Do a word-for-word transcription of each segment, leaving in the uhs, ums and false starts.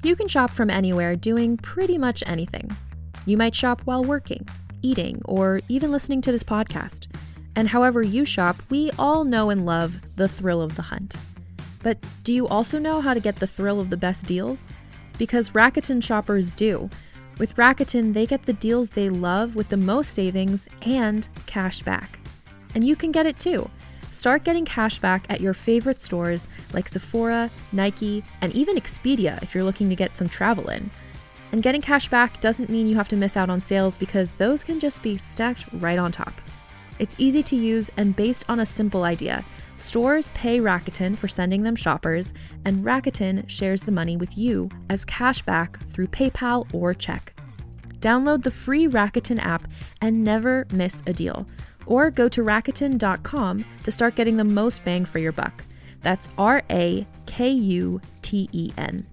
You can shop from anywhere doing pretty much anything. You might shop while working, eating, or even listening to this podcast. And however you shop, we all know and love the thrill of the hunt. But do you also know how to get the thrill of the best deals? Because Rakuten shoppers do. With Rakuten, they get the deals they love with the most savings and cash back. And you can get it too. Start getting cash back at your favorite stores like Sephora, Nike, and even Expedia if you're looking to get some travel in. And getting cash back doesn't mean you have to miss out on sales because those can just be stacked right on top. It's easy to use and based on a simple idea. Stores pay Rakuten for sending them shoppers, and Rakuten shares the money with you as cash back through PayPal or check. Download the free Rakuten app and never miss a deal. Or go to Rakuten dot com to start getting the most bang for your buck. That's R A K U T E N.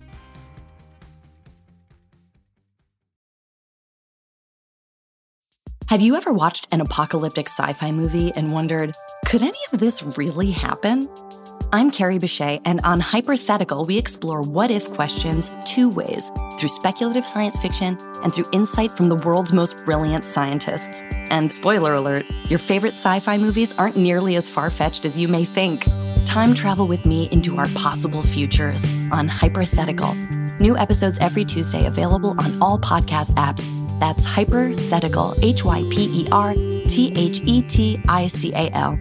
Have you ever watched an apocalyptic sci-fi movie and wondered, could any of this really happen? I'm Carrie Bechet, and on Hypothetical, we explore what-if questions two ways, through speculative science fiction and through insight from the world's most brilliant scientists. And spoiler alert, your favorite sci-fi movies aren't nearly as far-fetched as you may think. Time travel with me into our possible futures on Hypothetical. New episodes every Tuesday, available on all podcast apps. That's Hypothetical, H Y P E R T H E T I C A L.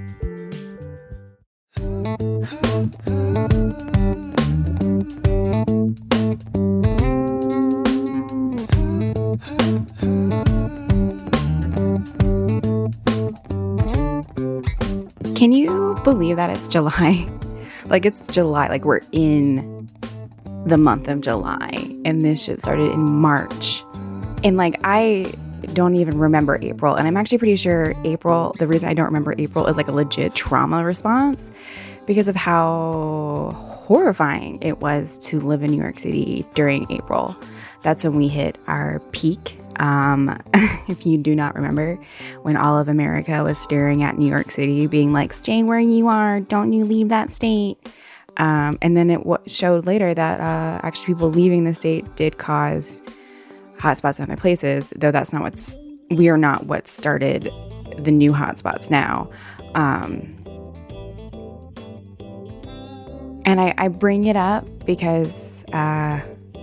Can you believe that it's July? Like, it's July, like we're in the month of July, and this shit started in March. And like, I don't even remember April. And I'm actually pretty sure April, the reason I don't remember April is like a legit trauma response because of how horrifying it was to live in New York City during April. That's when we hit our peak. Um, if you do not remember, when all of America was staring at New York City, being like, stay where you are, don't you leave that state. Um, and then it w- showed later that uh, actually people leaving the state did cause hotspots in other places, though that's not what's, we are not what started the new hotspots now. Um, and I, I bring it up because uh,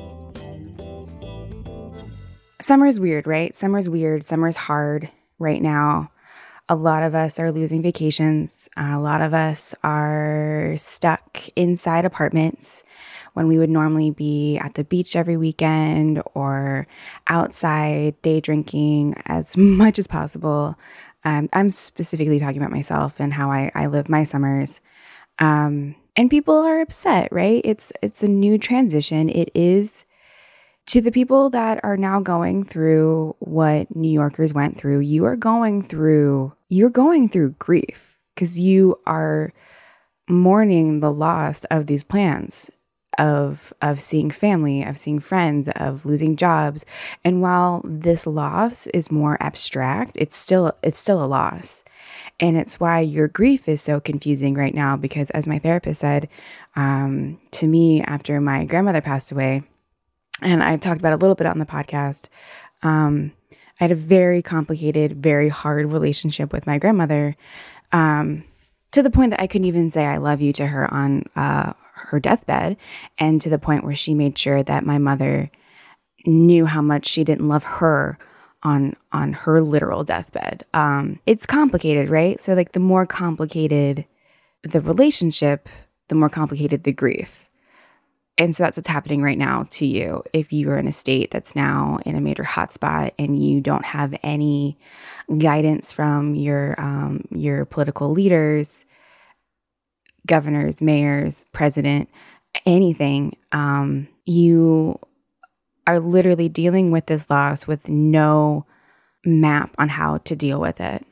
summer's weird, right? Summer's weird. Summer's hard right now. A lot of us are losing vacations. Uh, a lot of us are stuck inside apartments when we would normally be at the beach every weekend or outside day drinking as much as possible. Um, I'm specifically talking about myself and how I, I live my summers. Um, and people are upset, right? It's it's a new transition. It is. To the people that are now going through what New Yorkers went through, you are going through, you're going through grief because you are mourning the loss of these plans of, of seeing family, of seeing friends, of losing jobs. And while this loss is more abstract, it's still, it's still a loss. And it's why your grief is so confusing right now, because as my therapist said um, to me after my grandmother passed away, and I've talked about it a little bit on the podcast, um, I had a very complicated, very hard relationship with my grandmother, um, to the point that I couldn't even say I love you to her on uh, her deathbed, and to the point where she made sure that my mother knew how much she didn't love her on on her literal deathbed. Um, it's complicated, right? So like the more complicated the relationship, the more complicated the grief. And so that's what's happening right now to you. If you're in a state that's now in a major hotspot and you don't have any guidance from your um, your political leaders, governors, mayors, president, anything, um, you are literally dealing with this loss with no map on how to deal with it.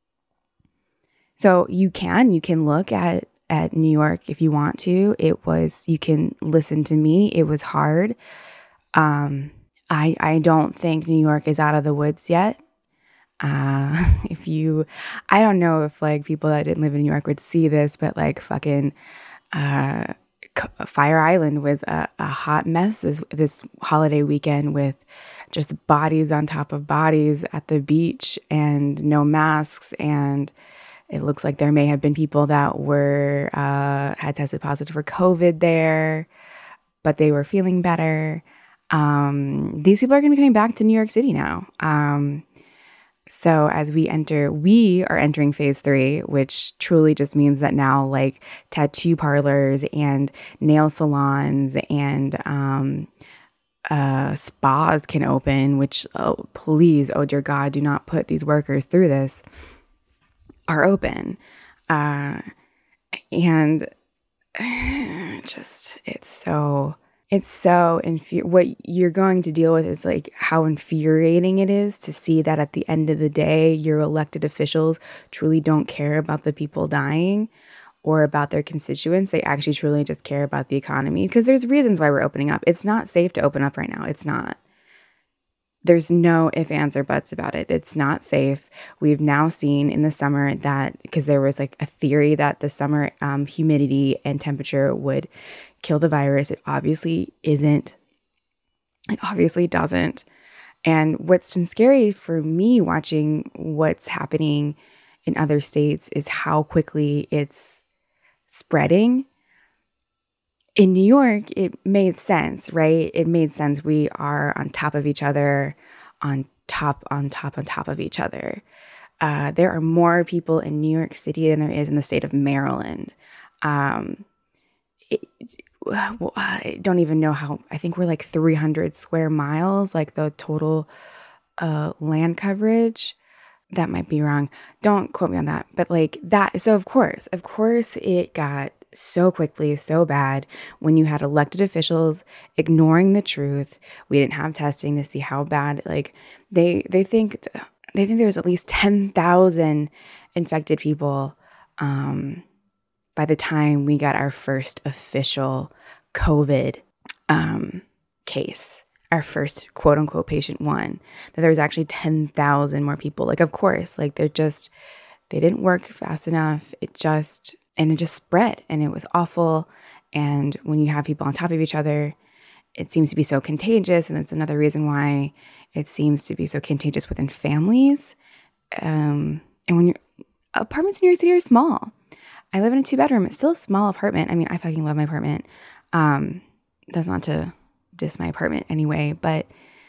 So you can, you can look at at New York if you want to. It was, you can listen to me. It was hard. Um, I I don't think New York is out of the woods yet. Uh, if you, I don't know if like people that didn't live in New York would see this, but like fucking uh, Fire Island was a, a hot mess this, this holiday weekend, with just bodies on top of bodies at the beach and no masks. And it looks like there may have been people that were uh, had tested positive for COVID there, but they were feeling better. Um, these people are going to be coming back to New York City now. Um, so as we enter, we are entering phase three, which truly just means that now, like, tattoo parlors and nail salons and um, uh, spas can open, which, oh, please, oh dear God, do not put these workers through this, are open. Uh, and just, it's so... It's so infu- what you're going to deal with is like how infuriating it is to see that at the end of the day, your elected officials truly don't care about the people dying or about their constituents. They actually truly just care about the economy, because there's reasons why we're opening up. It's not safe to open up right now. It's not. There's no ifs, ands, or buts about it. It's not safe. We've now seen in the summer that, because there was like a theory that the summer um, humidity and temperature would kill the virus. It obviously isn't. It obviously doesn't. And what's been scary for me watching what's happening in other states is how quickly it's spreading. In New York, it made sense, right? It made sense. We are on top of each other, on top, on top, on top of each other. Uh, there are more people in New York City than there is in the state of Maryland. Um, it, well, I don't even know how, I think we're like three hundred square miles, like the total uh, land coverage. That might be wrong. Don't quote me on that. But like that, so of course, of course it got so quickly, so bad when you had elected officials ignoring the truth. We didn't have testing to see how bad, like they, they think, they think there was at least ten thousand infected people um, by the time we got our first official COVID um, case, our first quote unquote patient one, that there was actually ten thousand more people. Like, of course, like they're just, they didn't work fast enough. It just, and it just spread and it was awful. And when you have people on top of each other, it seems to be so contagious. And that's another reason why it seems to be so contagious within families. Um, and when your apartments in New York City are small. I live in a two bedroom. It's still a small apartment. I mean, I fucking love my apartment. Um, that's not to diss my apartment anyway, but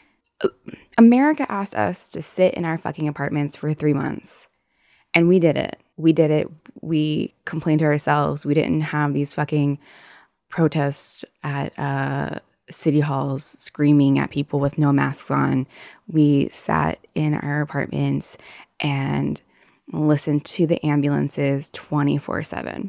America asked us to sit in our fucking apartments for three months. And we did it. We did it. We complained to ourselves. We didn't have these fucking protests at uh, city halls screaming at people with no masks on. We sat in our apartments and listened to the ambulances twenty-four seven.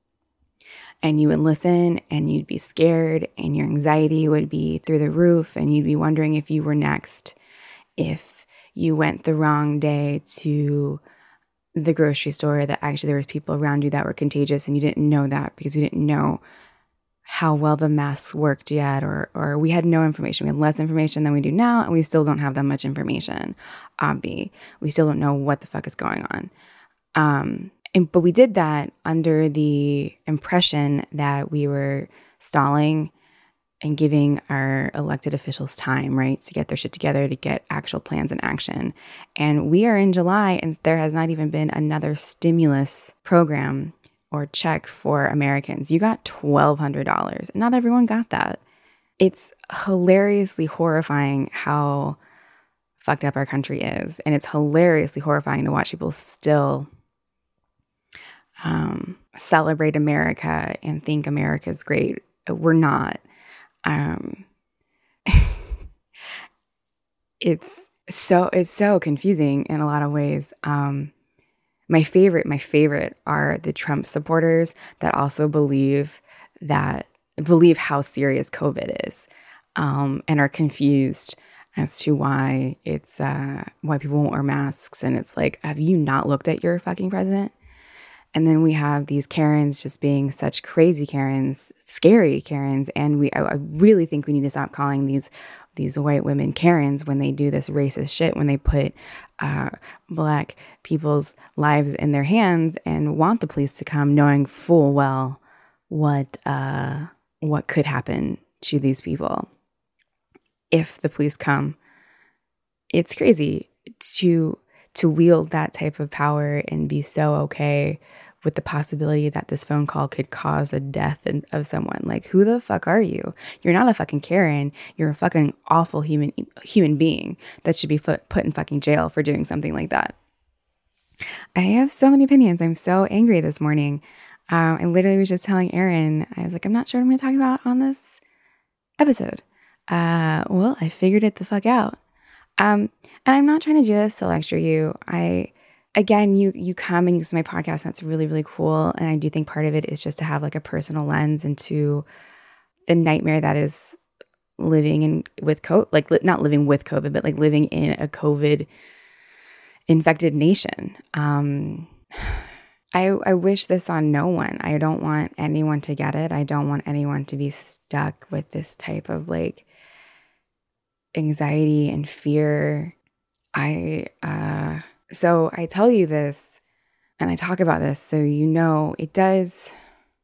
And you would listen and you'd be scared and your anxiety would be through the roof and you'd be wondering if you were next, if you went the wrong day to the grocery store, that actually there was people around you that were contagious and you didn't know that because we didn't know how well the masks worked yet, or or we had no information. We had less information than we do now, and we still don't have that much information. Obvi, we still don't know what the fuck is going on. Um, and, but we did that under the impression that we were stalling and giving our elected officials time, right, to get their shit together, to get actual plans in action. And we are in July, and there has not even been another stimulus program or check for Americans. You got twelve hundred dollars. Not everyone got that. It's hilariously horrifying how fucked up our country is. And it's hilariously horrifying to watch people still um, celebrate America and think America's great. We're not. Um, it's so it's so confusing in a lot of ways. Um, My favorite, my favorite are the Trump supporters that also believe that, believe how serious COVID is, um, and are confused as to why it's, uh, why people won't wear masks. And it's like, have you not looked at your fucking president? And then we have these Karens just being such crazy Karens, scary Karens. And we, I, I really think we need to stop calling these these white women Karens when they do this racist shit, when they put uh, black people's lives in their hands and want the police to come, knowing full well what uh, what could happen to these people if the police come. It's crazy to to wield that type of power and be so okay with the possibility that this phone call could cause a death in, of someone. Like, who the fuck are you? You're not a fucking Karen. You're a fucking awful human human being that should be put, put in fucking jail for doing something like that. I have so many opinions. I'm so angry this morning. Um, I literally was just telling Aaron, I was like, I'm not sure what I'm going to talk about on this episode. Uh, well, I figured it the fuck out. Um, and I'm not trying to do this to lecture you. I, again, you, you come and use my podcast. That's really, really cool. And I do think part of it is just to have like a personal lens into the nightmare that is living in with COVID, like li- not living with COVID, but like living in a COVID infected nation. Um, I, I wish this on no one. I don't want anyone to get it. I don't want anyone to be stuck with this type of like anxiety and fear. I, uh, so I tell you this and I talk about this so you know it does,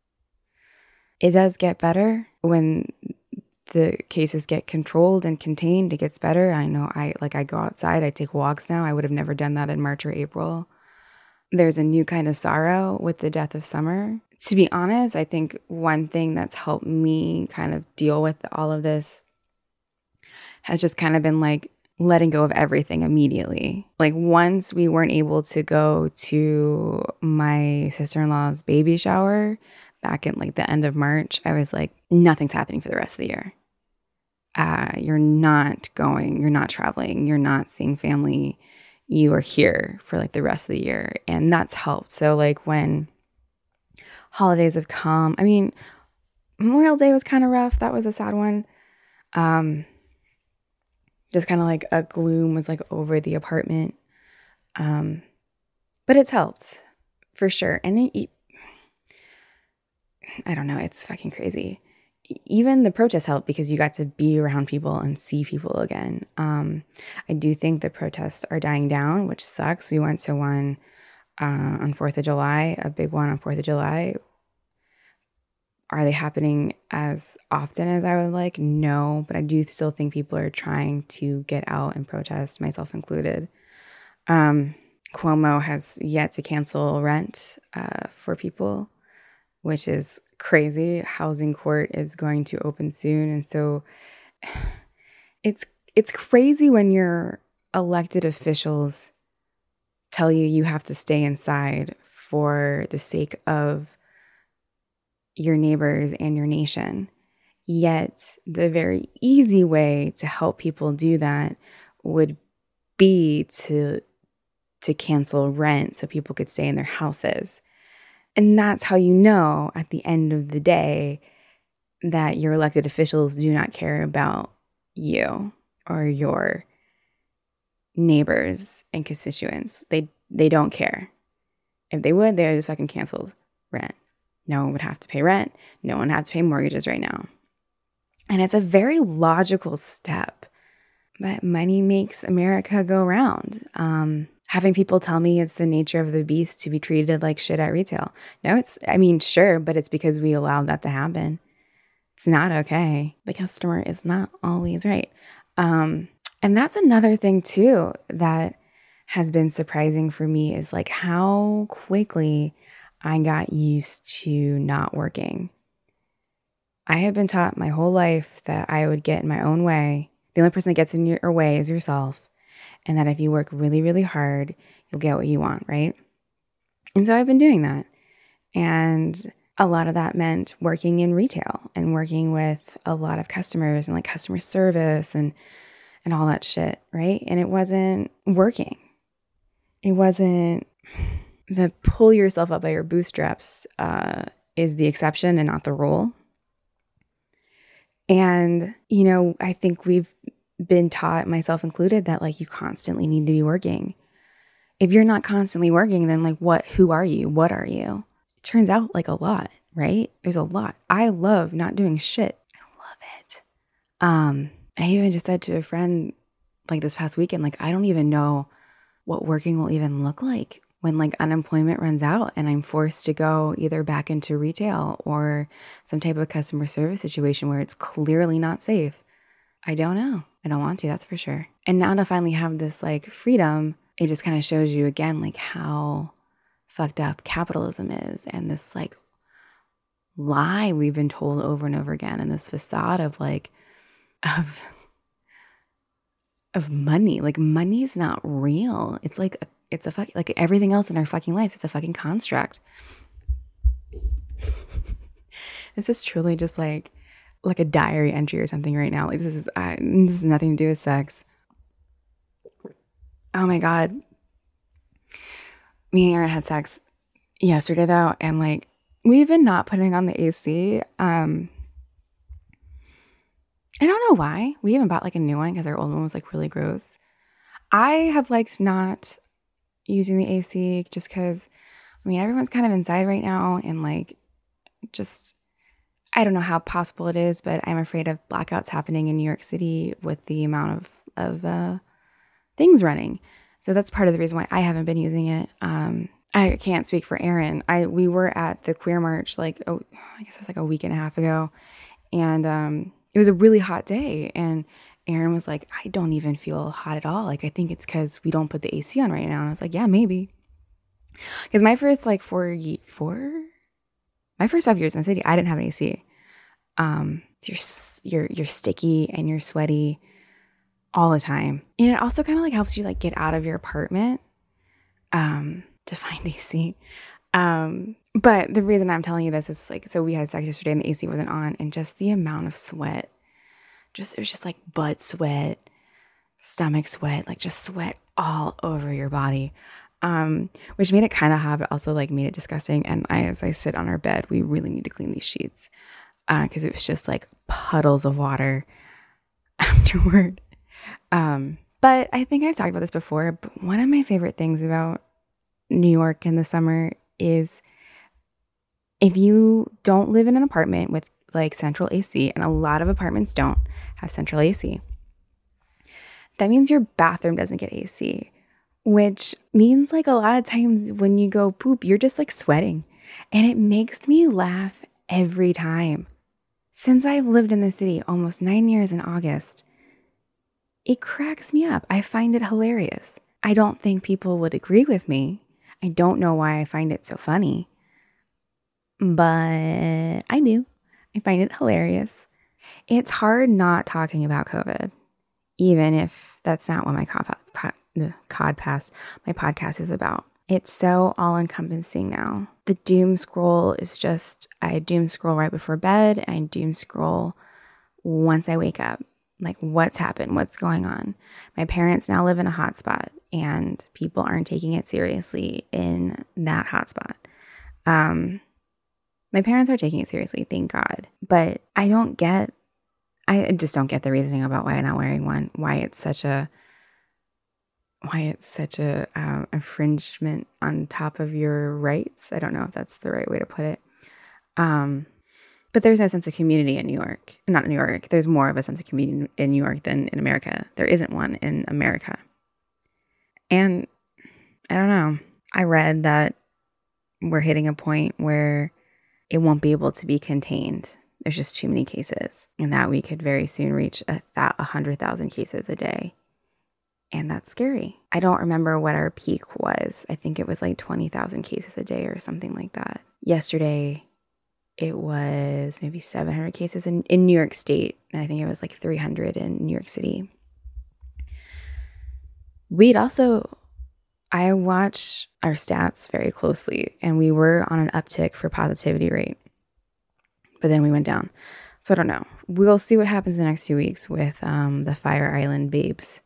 it does get better when the cases get controlled and contained. It gets better. I know I, like I go outside, I take walks now. I would have never done that in March or April. There's a new kind of sorrow with the death of Summer. To be honest, I think one thing that's helped me kind of deal with all of this has just kind of been like letting go of everything immediately. Like once we weren't able to go to my sister-in-law's baby shower back in like the end of March, I was like, nothing's happening for the rest of the year. Uh, you're not going, you're not traveling, you're not seeing family. You are here for like the rest of the year. And that's helped. So like when holidays have come, I mean, Memorial Day was kind of rough. That was a sad one. Um, just kind of like a gloom was like over the apartment. Um, but it's helped for sure. And it, I don't know, it's fucking crazy. Even the protests helped because you got to be around people and see people again. Um, I do think the protests are dying down, which sucks. We went to one uh, on fourth of July, a big one on fourth of July. Are they happening as often as I would like? No, but I do still think people are trying to get out and protest, myself included. Um, Cuomo has yet to cancel rent uh, for people, which is crazy. Housing court is going to open soon. And so it's it's crazy when your elected officials tell you you have to stay inside for the sake of your neighbors and your nation. Yet the very easy way to help people do that would be to to cancel rent so people could stay in their houses. And that's how you know at the end of the day that your elected officials do not care about you or your neighbors and constituents. They they don't care. If they would, they would just fucking canceled rent. No one would have to pay rent. No one would have to pay mortgages right now. And it's a very logical step. But money makes America go round. Um, having people tell me it's the nature of the beast to be treated like shit at retail. No, it's, I mean, sure, but it's because we allowed that to happen. It's not okay. The customer is not always right. Um, and that's another thing too that has been surprising for me is like how quickly I got used to not working. I have been taught my whole life that I would get in my own way. The only person that gets in your way is yourself. And that if you work really, really hard, you'll get what you want, right? And so I've been doing that. And a lot of that meant working in retail and working with a lot of customers and like customer service and and all that shit, right? And it wasn't working. It wasn't... The pull yourself up by your bootstraps uh, is the exception and not the rule. And, you know, I think we've been taught, myself included, that like you constantly need to be working. If you're not constantly working, then like what, who are you? What are you? It turns out like a lot, right? There's a lot. I love not doing shit. I love it. Um, I even just said to a friend like this past weekend, like, I don't even know what working will even look like when like unemployment runs out and I'm forced to go either back into retail or some type of customer service situation where it's clearly not safe. I don't know. I don't want to, that's for sure. And now to finally have this like freedom, it just kind of shows you again like how fucked up capitalism is and this like lie we've been told over and over again, and this facade of like of of money. Like money is not real. It's like a, it's a fuck like everything else in our fucking lives. It's a fucking construct. This is truly just like like a diary entry or something right now. Like this is uh, this has nothing to do with sex. Oh my god. Me and Aaron had sex yesterday though, and like we've been not putting on the A C. Um, I don't know why. We even bought like a new one because our old one was like really gross. I have liked not using the A C just because, I mean, everyone's kind of inside right now and like just, I don't know how possible it is, but I'm afraid of blackouts happening in New York City with the amount of, of uh, things running. So that's part of the reason why I haven't been using it. Um, I can't speak for Aaron. I we were at the Queer March like oh I guess it was like a week and a half ago, and um, it was a really hot day. And Aaron was like, "I don't even feel hot at all. Like I think it's because we don't put the A C on right now." And I was like, "Yeah, maybe." Because my first like four four, my first five years in the city, I didn't have an A C. Um, you're you're you're sticky and you're sweaty all the time, and it also kind of like helps you like get out of your apartment. Um. to find A C. Um, but the reason I'm telling you this is like, so we had sex yesterday and the A C wasn't on, and just the amount of sweat, just, it was just like butt sweat, stomach sweat, like just sweat all over your body. Um, which made it kind of hot, but also like made it disgusting. And I, as I sit on our bed, we really need to clean these sheets. Uh, cause it was just like puddles of water afterward. Um, but I think I've talked about this before, but one of my favorite things about New York in the summer is if you don't live in an apartment with like central A C, and a lot of apartments don't have central A C, that means your bathroom doesn't get A C, which means like a lot of times when you go poop, you're just like sweating. And it makes me laugh every time. Since I've lived in the city almost nine years in August, it cracks me up. I find it hilarious. I don't think people would agree with me. I don't know why I find it so funny, but I do. I find it hilarious. It's hard not talking about COVID, even if that's not what my cod, pod, cod pass, my podcast is about. It's so all-encompassing now. The doom scroll is just, I doom scroll right before bed, and I doom scroll once I wake up. Like, what's happened? What's going on? My parents now live in a hotspot, and people aren't taking it seriously in that hotspot. Um, my parents are taking it seriously, thank God. But I don't get, I just don't get the reasoning about why I'm not wearing one. Why it's such a, why it's such a um, infringement on top of your rights. I don't know if that's the right way to put it. Um, But there's no sense of community in New York. Not in New York. There's more of a sense of community in New York than in America. There isn't one in America. And I don't know. I read that we're hitting a point where it won't be able to be contained. There's just too many cases. And that we could very soon reach a th- one hundred thousand cases a day. And that's scary. I don't remember what our peak was. I think it was like twenty thousand cases a day or something like that. Yesterday, it was maybe seven hundred cases in, in New York State. And I think it was like three hundred in New York City. We'd also, I watch our stats very closely, and we were on an uptick for positivity rate. But then we went down. So I don't know. We'll see what happens in the next few weeks with um, the Fire Island babes.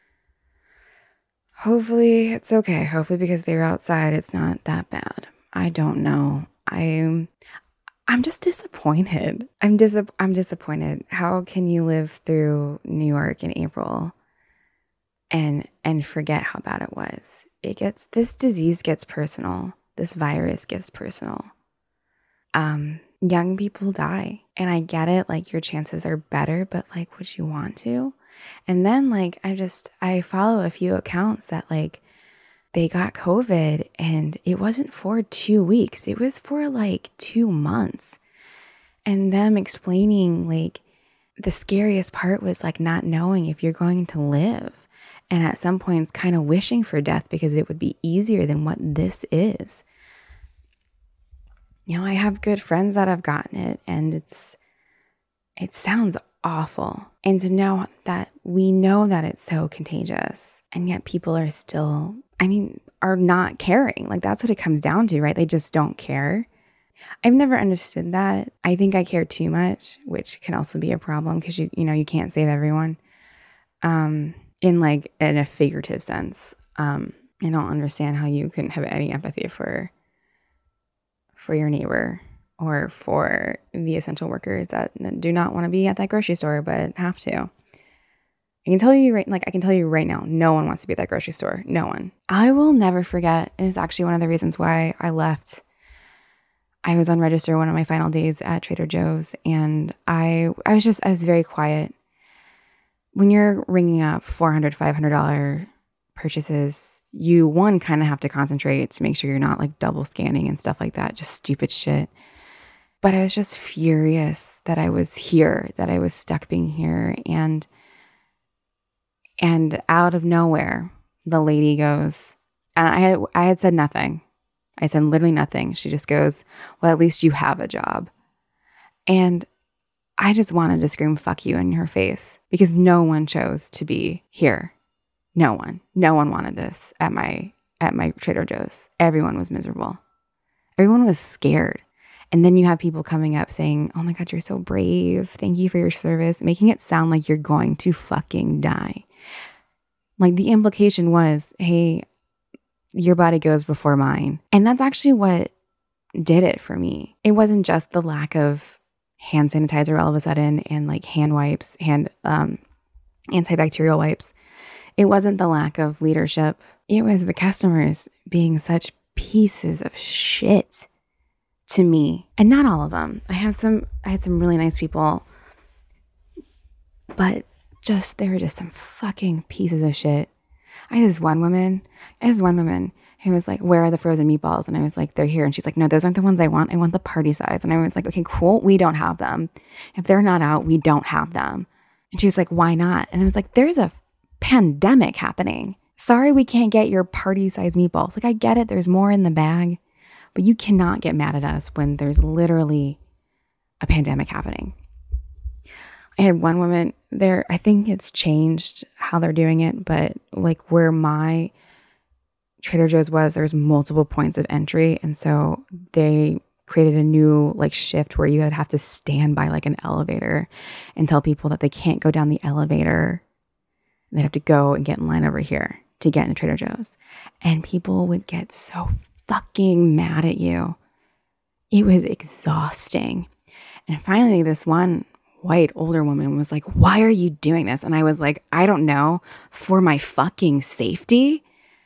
Hopefully it's okay. Hopefully because they're outside, it's not that bad. I don't know. I'm... I'm just disappointed. I'm dis- I'm disappointed. How can you live through New York in April and and forget how bad it was? It gets this disease gets personal. This virus gets personal. Um, young people die, and I get it. Like, your chances are better, but like, would you want to? And then like, I just I follow a few accounts that like they got COVID, and it wasn't for two weeks. It was for like two months. And them explaining, like, the scariest part was like not knowing if you're going to live. And at some points kind of wishing for death because it would be easier than what this is. You know, I have good friends that have gotten it, and it's, it sounds awful. And to know that we know that it's so contagious, and yet people are still, I mean, are not caring. Like, that's what it comes down to, right? They just don't care. I've never understood that. I think I care too much, which can also be a problem because you, you know, you can't save everyone. Um, in like in a figurative sense. Um, I don't understand how you can have any empathy for for your neighbor or for the essential workers that do not want to be at that grocery store but have to. I can tell you right, like I can tell you right now, no one wants to be at that grocery store. No one. I will never forget. And it's actually one of the reasons why I left. I was on register one of my final days at Trader Joe's, and I I was just I was very quiet. When you're ringing up four hundred dollars, five hundred dollars purchases, you, one, kind of have to concentrate to make sure you're not like double scanning and stuff like that, just stupid shit. But I was just furious that I was here, that I was stuck being here. And, and out of nowhere, the lady goes, and I had, I had said nothing. I said literally nothing. She just goes, well, at least you have a job. And I just wanted to scream fuck you in her face because no one chose to be here. No one. No one wanted this at my at my Trader Joe's. Everyone was miserable. Everyone was scared. And then you have people coming up saying, oh my God, you're so brave. Thank you for your service. Making it sound like you're going to fucking die. Like the implication was, hey, your body goes before mine. And that's actually what did it for me. It wasn't just the lack of hand sanitizer all of a sudden and like hand wipes, hand um, antibacterial wipes. It wasn't the lack of leadership. It was the customers being such pieces of shit to me. And not all of them. I had some, I had some really nice people, but just, they were just some fucking pieces of shit. I had this one woman, I had this one woman who was like, where are the frozen meatballs? And I was like, they're here. And she's like, no, those aren't the ones I want. I want the party size. And I was like, okay, cool. We don't have them. If they're not out, we don't have them. And she was like, why not? And I was like, there's a pandemic happening. Sorry, we can't get your party size meatballs. Like, I get it. There's more in the bag, but you cannot get mad at us when there's literally a pandemic happening. I had one woman there. I think it's changed how they're doing it, but like where my Trader Joe's was, there's multiple points of entry. And so they created a new like shift where you would have to stand by like an elevator and tell people that they can't go down the elevator. They'd have to go and get in line over here to get into Trader Joe's. And people would get so fucking mad at you. It was exhausting. And finally, this one white older woman was like, why are you doing this? And I was like, I don't know, for my fucking safety.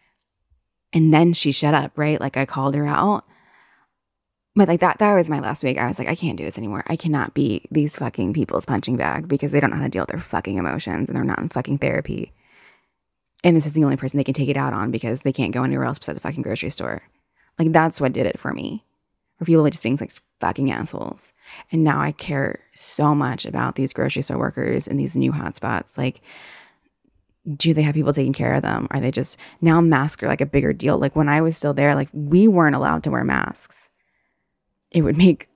And then she shut up, right? Like I called her out. But like that, that was my last week. I was like, I can't do this anymore. I cannot be these fucking people's punching bag because they don't know how to deal with their fucking emotions and they're not in fucking therapy. And this is the only person they can take it out on because they can't go anywhere else besides a fucking grocery store. Like that's what did it for me. For people like just being like fucking assholes. And now I care so much about these grocery store workers and these new hotspots. Like, do they have people taking care of them? Are they just, now masks are like a bigger deal. Like when I was still there, like we weren't allowed to wear masks. It would make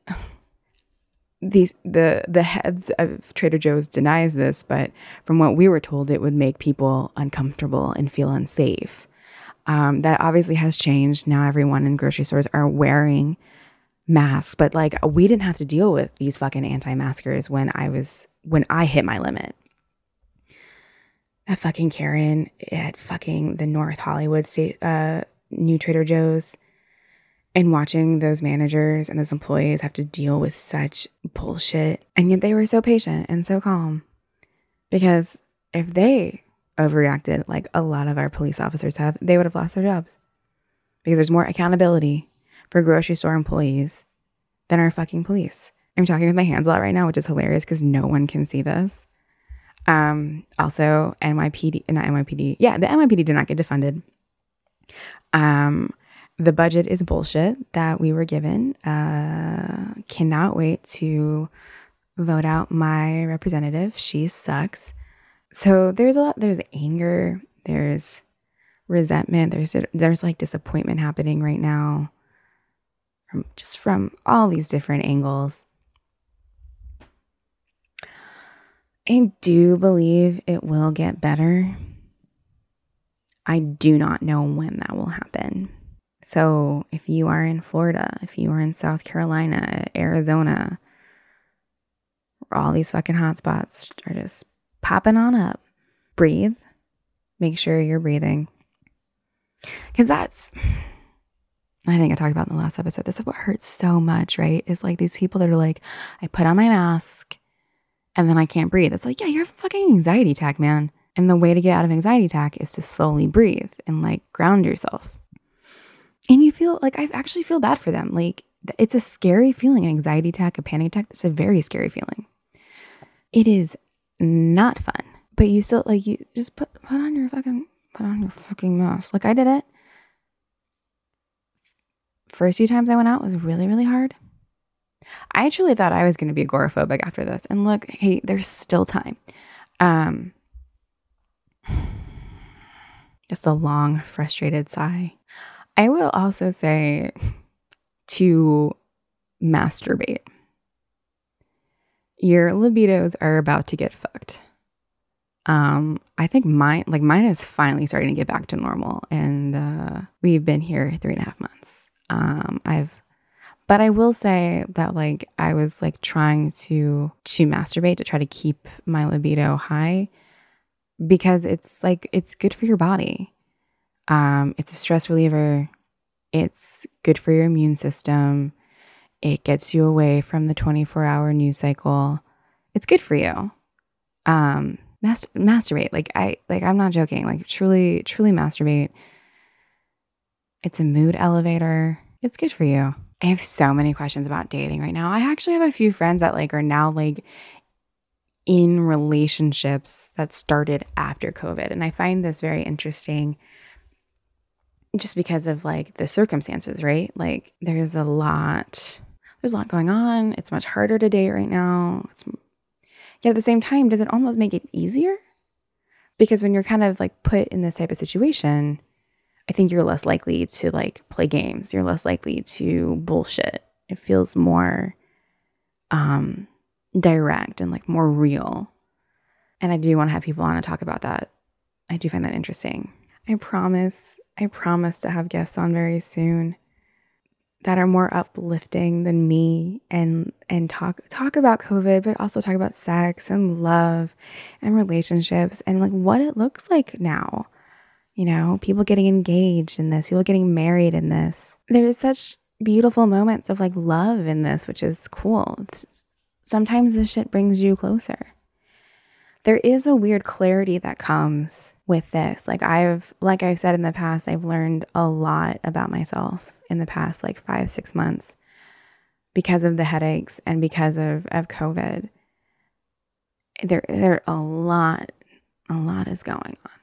these, the, the heads of Trader Joe's denies this, but from what we were told, it would make people uncomfortable and feel unsafe. Um, that obviously has changed. Now everyone in grocery stores are wearing masks, but like we didn't have to deal with these fucking anti-maskers when I was, when I hit my limit. That fucking Karen at fucking the North Hollywood state, uh, new Trader Joe's, and watching those managers and those employees have to deal with such bullshit. And yet they were so patient and so calm, because if they overreacted like a lot of our police officers have, they would have lost their jobs, because there's more accountability for grocery store employees than our fucking police. I'm talking with my hands a lot right now, which is hilarious because no one can see this. Um, also N Y P D, not N Y P D. Yeah, the N Y P D did not get defunded. Um, the budget is bullshit that we were given. Uh, cannot wait to vote out my representative. She sucks. So there's a lot, there's anger, there's resentment, there's, there's like disappointment happening right now from just from all these different angles. I do believe it will get better. I do not know when that will happen. So if you are in Florida, if you are in South Carolina, Arizona, where all these fucking hotspots are just popping on up, breathe. Make sure you're breathing. Because that's, I think I talked about in the last episode, this is what hurts so much, right? Is like these people that are like, I put on my mask and then I can't breathe. It's like, yeah, you're a fucking anxiety attack, man. And the way to get out of anxiety attack is to slowly breathe and like ground yourself. And you feel like, I actually feel bad for them. Like, it's a scary feeling, an anxiety attack, a panic attack. It's a very scary feeling. It is not fun, but you still like, you just put, put on your fucking, put on your fucking mask. Like I did it. First few times I went out was really, really hard. I truly thought I was going to be agoraphobic after this. And look, hey, there's still time. Um, just a long, frustrated sigh. I will also say to masturbate. Your libidos are about to get fucked. Um, I think mine, like mine is finally starting to get back to normal. And uh, we've been here three and a half months. Um, I've, but I will say that like I was like trying to, to masturbate to try to keep my libido high because it's like, it's good for your body. Um, it's a stress reliever. It's good for your immune system. It gets you away from the twenty-four hour news cycle. It's good for you. Um, mas- masturbate. Like I, like I'm not joking. Like truly, truly masturbate. It's a mood elevator. It's good for you. I have so many questions about dating right now. I actually have a few friends that like are now like in relationships that started after COVID. And I find this very interesting just because of like the circumstances, right? Like there's a lot, there's a lot going on. It's much harder to date right now. It's, yet at the same time, does it almost make it easier? Because when you're kind of like put in this type of situation, I think you're less likely to like play games. You're less likely to bullshit. It feels more um, direct and like more real. And I do want to have people on to talk about that. I do find that interesting. I promise, I promise to have guests on very soon that are more uplifting than me and and talk talk about COVID, but also talk about sex and love and relationships and like what it looks like now. You know, people getting engaged in this, people getting married in this. There's such beautiful moments of like love in this, which is cool. It's, sometimes this shit brings you closer. There is a weird clarity that comes with this. Like I've, like I've said in the past, I've learned a lot about myself in the past like five, six months because of the headaches and because of, of COVID. There, there a lot, a lot is going on.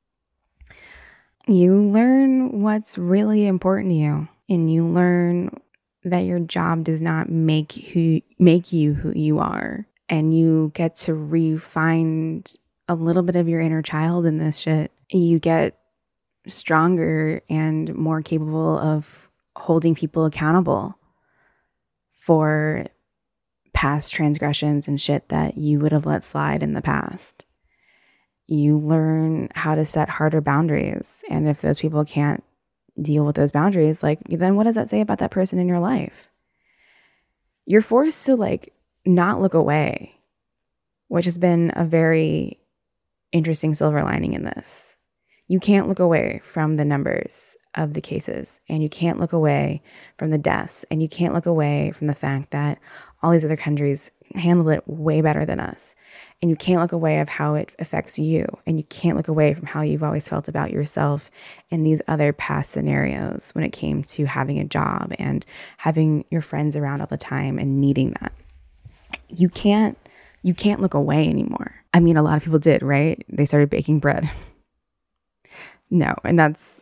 You learn what's really important to you, and you learn that your job does not make who make you who you are, and you get to refine a little bit of your inner child in this shit. You get stronger and more capable of holding people accountable for past transgressions and shit that you would have let slide in the past. You learn how to set harder boundaries. And if those people can't deal with those boundaries, like, then what does that say about that person in your life? You're forced to like not look away, which has been a very interesting silver lining in this. You can't look away from the numbers of the cases, and you can't look away from the deaths, and you can't look away from the fact that all these other countries handle it way better than us. And you can't look away of how it affects you, and you can't look away from how you've always felt about yourself in these other past scenarios when it came to having a job and having your friends around all the time and needing that. You can't, you can't look away anymore. I mean, a lot of people did, right? They started baking bread. No, and that's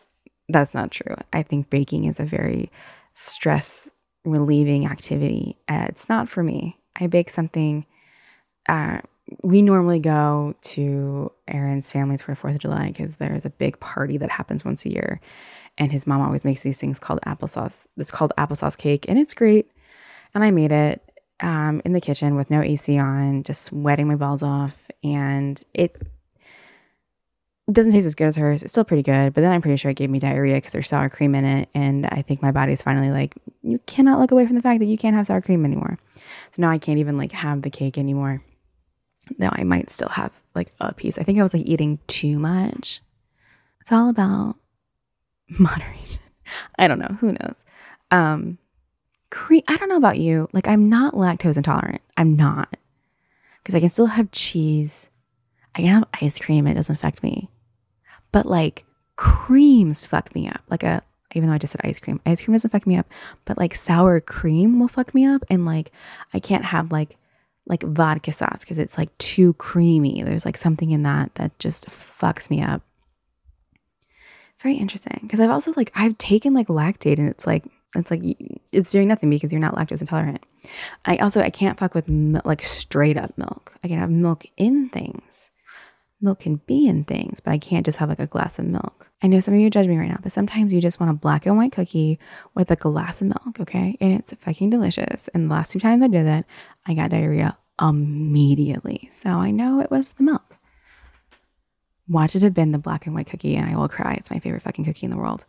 That's not true. I think baking is a very stress relieving activity. Uh, it's not for me. I bake something. Uh, we normally go to Aaron's family's for fourth of July because there's a big party that happens once a year. And his mom always makes these things called applesauce. It's called applesauce cake, and it's great. And I made it um, in the kitchen with no A C on, just sweating my balls off. And it doesn't taste as good as hers. It's still pretty good, but then I'm pretty sure it gave me diarrhea because there's sour cream in it. And I think my body's finally like, you cannot look away from the fact that you can't have sour cream anymore. So now I can't even like have the cake anymore. Though I might still have like a piece. I think I was like eating too much. It's all about moderation. I don't know. Who knows? Um, cre- I don't know about you. Like, I'm not lactose intolerant. I'm not. Because I can still have cheese. I can have ice cream. It doesn't affect me. But like creams fuck me up. Like a, even though I just said ice cream, ice cream doesn't fuck me up. But like sour cream will fuck me up. And like, I can't have like, like vodka sauce because it's like too creamy. There's like something in that that just fucks me up. It's very interesting because I've also like I've taken like Lactaid and it's like it's like it's doing nothing because you're not lactose intolerant. I also I can't fuck with mil- like straight up milk. I can have milk in things. Milk can be in things, but I can't just have like a glass of milk. I know some of you judge me right now, but sometimes you just want a black and white cookie with a glass of milk, okay? And it's fucking delicious. And the last two times I did that, I got diarrhea immediately. So I know it was the milk. Watch it have been the black and white cookie and I will cry. It's my favorite fucking cookie in the world.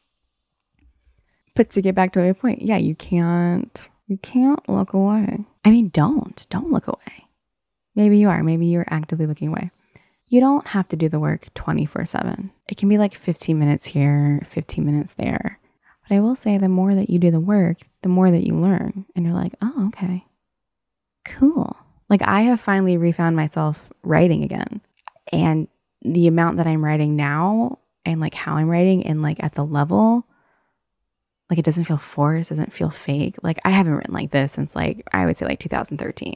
But to get back to my point, yeah, you can't, you can't look away. I mean, don't, don't look away. Maybe you are, maybe you're actively looking away. You don't have to do the work twenty-four seven. It can be like fifteen minutes here, fifteen minutes there. But I will say the more that you do the work, the more that you learn. And you're like, oh, okay, cool. Like I have finally refound myself writing again. And the amount that I'm writing now and like how I'm writing and like at the level, like it doesn't feel forced, doesn't feel fake. Like I haven't written like this since like, I would say like two thousand thirteen.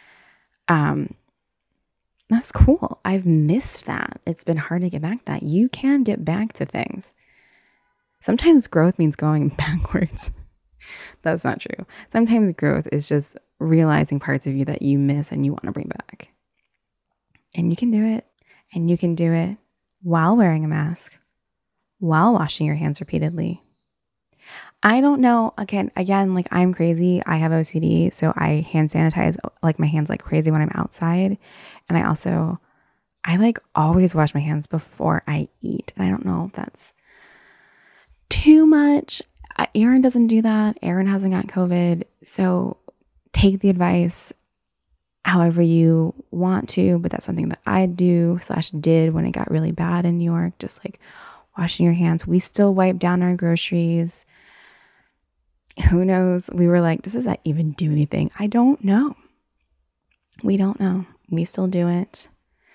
Um, That's cool. I've missed that. It's been hard to get back to that. You can get back to things. Sometimes growth means going backwards. That's not true. Sometimes growth is just realizing parts of you that you miss and you want to bring back. And you can do it. And you can do it while wearing a mask, while washing your hands repeatedly. I don't know. Again, again, like I'm crazy. I have O C D, so I hand sanitize like my hands like crazy when I'm outside. And I also, I like always wash my hands before I eat. And I don't know if that's too much. Aaron doesn't do that. Aaron hasn't got COVID. So take the advice however you want to, but that's something that I do slash did when it got really bad in New York. Just like washing your hands. We still wipe down our groceries. Who knows? We were like, does that even do anything? I don't know. We don't know. We still do it.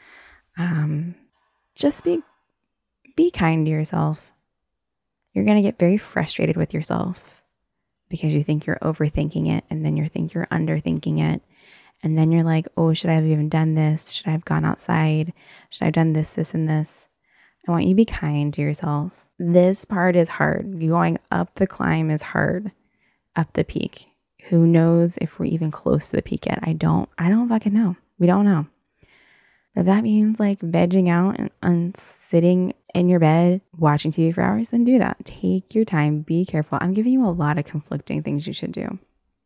Um, just be, be kind to yourself. You're going to get very frustrated with yourself because you think you're overthinking it. And then you think you're underthinking it. And then you're like, oh, should I have even done this? Should I have gone outside? Should I have done this, this, and this? I want you to be kind to yourself. This part is hard. Going up the climb is hard. Up the peak. Who knows if we're even close to the peak yet? I don't, I don't fucking know. We don't know. If that means like vegging out and, and sitting in your bed watching T V for hours, then do that. Take your time. Be careful. I'm giving you a lot of conflicting things you should do.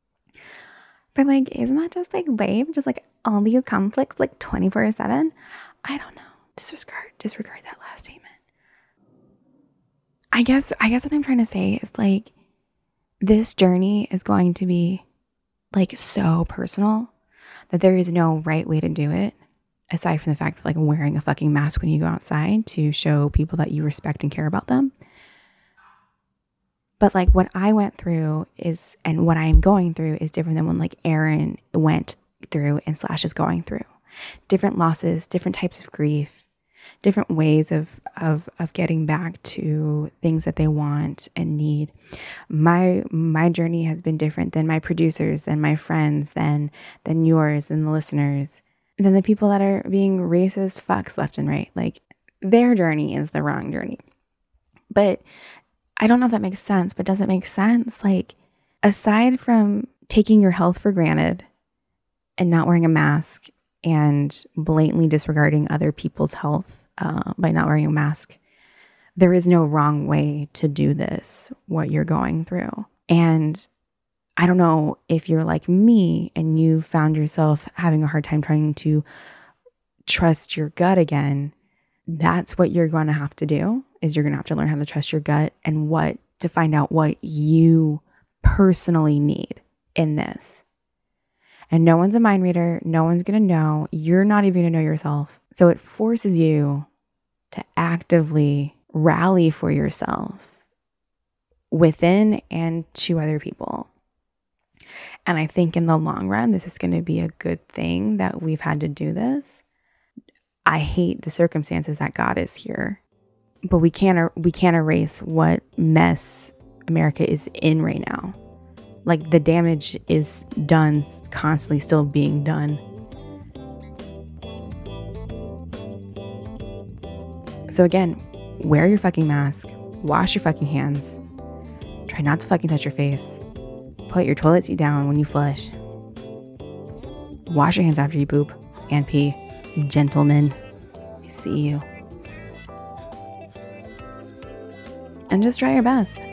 But like, isn't that just like lame? Just like all these conflicts like twenty-four seven? I don't know. Disregard, disregard that last statement. I guess, I guess what I'm trying to say is like, this journey is going to be like so personal that there is no right way to do it. Aside from the fact of like wearing a fucking mask when you go outside to show people that you respect and care about them. But like what I went through is, and what I'm going through is different than when like Aaron went through and slash is going through. Different losses, different types of grief, different ways of, of, of getting back to things that they want and need. My, my journey has been different than my producers, than my friends, than, than yours, than the listeners. Than the people that are being racist fucks left and right. Like their journey is the wrong journey. But I don't know if that makes sense, but does it make sense? Like, aside from taking your health for granted and not wearing a mask and blatantly disregarding other people's health uh, by not wearing a mask, there is no wrong way to do this, what you're going through. And I don't know if you're like me and you found yourself having a hard time trying to trust your gut again. That's what you're going to have to do, is you're going to have to learn how to trust your gut and what to find out what you personally need in this. And no one's a mind reader. No one's going to know. You're not even going to know yourself. So it forces you to actively rally for yourself within and to other people. And I think in the long run, this is going to be a good thing that we've had to do this. I hate the circumstances that got us here, but we can't we can't erase what mess America is in right now. Like, the damage is done, constantly still being done. So again, wear your fucking mask, wash your fucking hands, try not to fucking touch your face, put your toilet seat down when you flush, wash your hands after you poop and pee. Gentlemen, I see you. And just try your best.